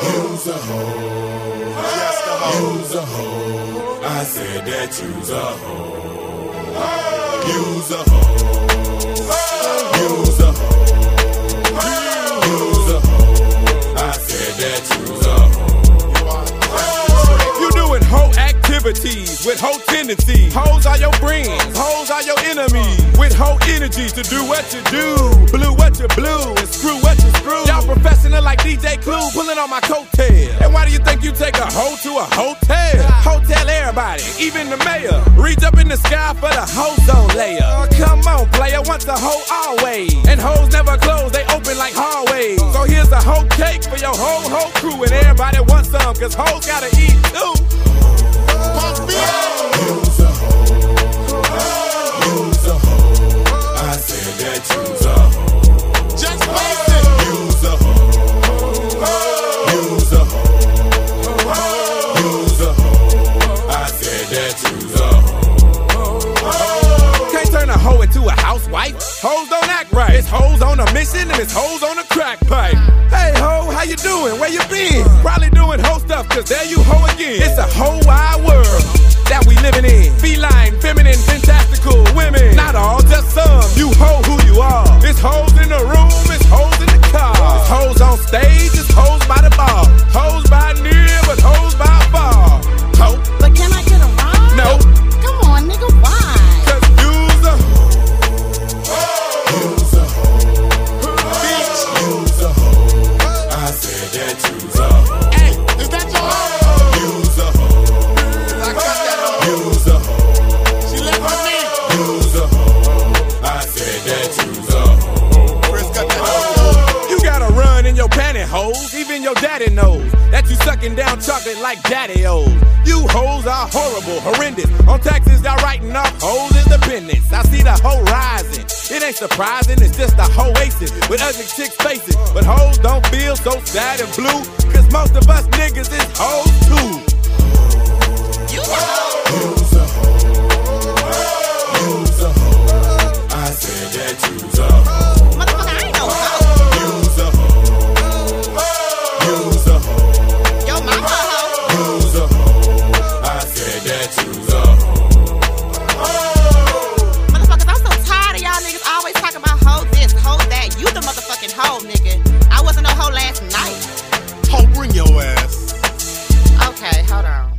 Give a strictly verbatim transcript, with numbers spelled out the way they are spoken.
You's a hoe. Just a hoe. You's a hoe. I said that you's a hoe. You's a hoe. You's a hoe. You's a hoe. I said that you's a hoe. You doing hoe activities with hoe tendencies. Hoes are your friends, hoes are your enemies. With hoe energy to do what you do, blue what you blue, and screw what you screw. Y'all professional like D J Clue, pulling on my coattail. And why do you think you take a hoe to a hotel? Hotel everybody, even the mayor. Reach up in the sky for the ozone layer. Oh, come on, player, once a hoe, always. And hoes never close, they open like hallways. So here's a hoe cake for your whole hoe crew, and everybody wants some, cause hoes gotta eat too. You's a hoe. You's a hoe. I said that you's a hoe. Just face it. You's a hoe. You's a hoe. You's a hoe. I said that you's a hoe. Can't turn a hoe into a housewife. Hoes don't act right. It's hoes on a mission and it's hoes on a crack pipe. Hey ho, how you doing? Where you been? Probably doing hoe stuff, cause there you hoe again. It's a hoe wide world that we living in. Feline, feminine, fantastical women. Not all, just some. You hoe who you are. It's hoes in the room, it's hoes in the car. It's hoes on stage, it's hoes by the bar. Hoes by near, but hoes by far. Ho. But can I get a ride? No. Come on, nigga, why? Cause you's a You's a hoe. bitch. You's a hoe. I said that you's a hoe. Hey, Is that your hoe? You's a hoe. I got that hoe. You's a hoe. She left with me. You's a hoe. I said that you's a hoe. Chris got that hoe. you gotta run in your pantyhose. Even your daddy knows that you sucking down chocolate like daddy-o's. You hoes are horrible, horrendous. On taxes, y'all writing off hoes independence. I see the hoe rising. It ain't surprising, it's just a hoe aces with ugly chicks faces. But hoes don't feel so sad and blue, cause most of us niggas is hoes too. You a hoe. You's a hoe. You's a hoe. I said that you's a hoe. Motherfucker, I ain't no hoe. You's a hoe. You's a hoe. Yo, mama a hoe. You's a hoe. I said that you's a hoe. Motherfuckers, I'm so tired of y'all niggas always talking about hoe this, hoe that. You the motherfucking hoe, nigga. I wasn't no hoe last night. Hoe, bring your ass. Okay, hold on.